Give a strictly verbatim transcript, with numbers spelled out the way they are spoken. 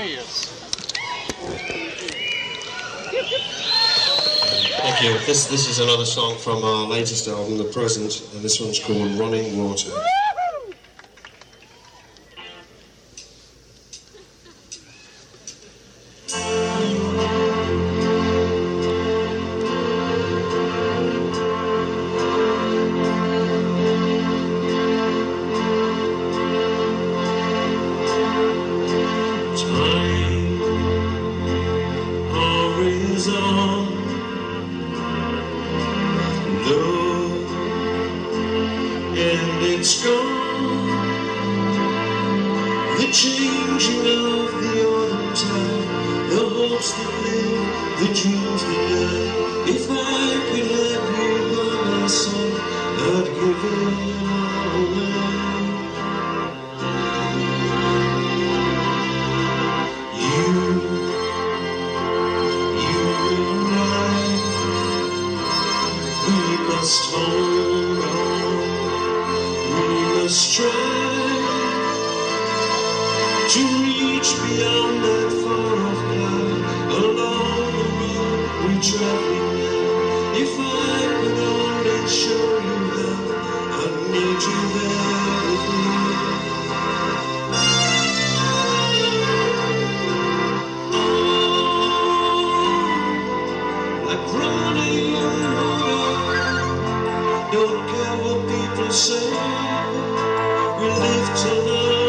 Reyes. Thank you. This this is another song from our latest album, The Present, and this one's called Running Water. It's gone, the changing of the autumn tide, the hopes that live, the dreams that die. If I could have you by my side, I'd give it all away. You, you and I, we must hold on. Let's try to reach beyond that far-off cloud along the road we travel now. If I could only show you how, I'd need you there with me. Oh, like running water, don't care what people say. We live to love.